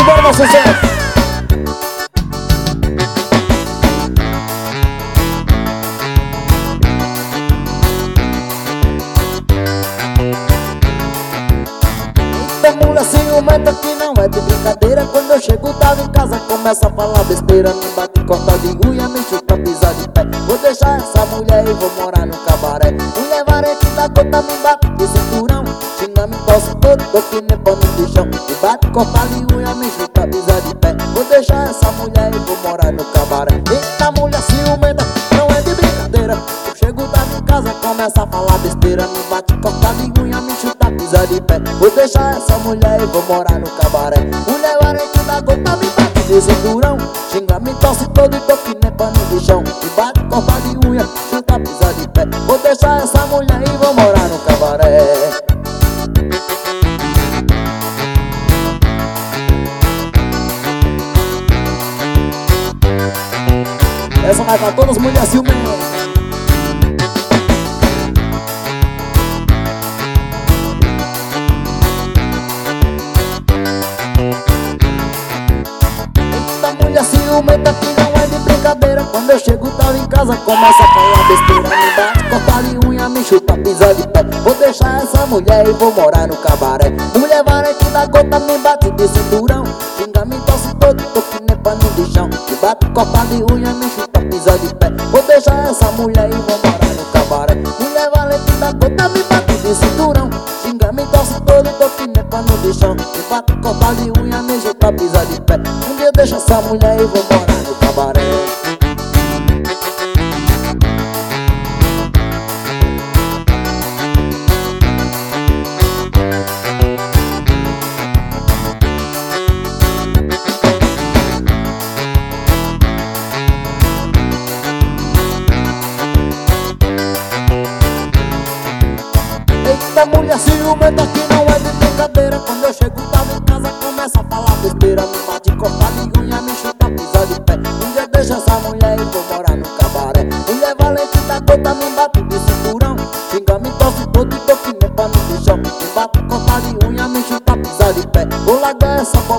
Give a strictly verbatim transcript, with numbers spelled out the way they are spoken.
embora, meu sucesso. Eita, mulher ciumenta que não é de brincadeira. Quando eu chego tava em casa, começa a falar besteira. Me bate, corta de unha, me chuta, pisa de pé. Vou deixar essa mulher e vou morar no cabaré. Mulher varente da gota, me bate de cinturão. Xinga, me tosse todo, tô que nem pano de chão. Me bate, corta de unha, me chuta, pisa de pé. Vou deixar essa mulher e vou morar no cabaré. Eita, mulher ciumenta, não é de brincadeira. Eu chego tava em casa, começa a falar besteira. Me bate, corta de unha, me chuta, pisa de pé. Vou deixar essa mulher e vou morar no cabaré. Mulher varente da gota, me bate de cinturão. Xinga, me tosse todo e tô que nem pano de chão. Me bate, corta de unha, chuta, pisa de pé. Vou deixar essa mulher e vou morar no cabaré. Essa vai pra todas as mulheres ciumentas. Eita, mulher ciumenta que não é de brincadeira. Quando eu chego tava em casa, começa a falar besteira. Me bate, corta de unha, me chuta, pisa de pé. Vou deixar essa mulher e vou morar no cabaré. Mulher varente da gota, me bate de cinturão. Xinga, me tosse todo, tô que nem pano de chão. Me bate, corta de unha, me chuta, pisa de pé. Vou deixar essa mulher e vou morar no cabaré. Mulher valente da gota, me bate de cinturão. Xinga, me tosse todo, tô que nem pano de chão. Me bate, corta de unha, me chuta, pisa de pé. Um dia eu deixo essa mulher e vou morar no cabaré. Eita, mulher ciumenta que não é de brincadeira. Quando eu chego tava em casa, começa a falar besteira. Me bate, corta de unha, me chuta, pisa de pé. Um dia deixa essa mulher e vou morar no cabaré. Mulher valente da gota, me bate de cinturão. Xinga, me tosse todo e tô que nem pano de chão. Me bate, corta de unha, me chuta, pisa de pé. Vou largar essa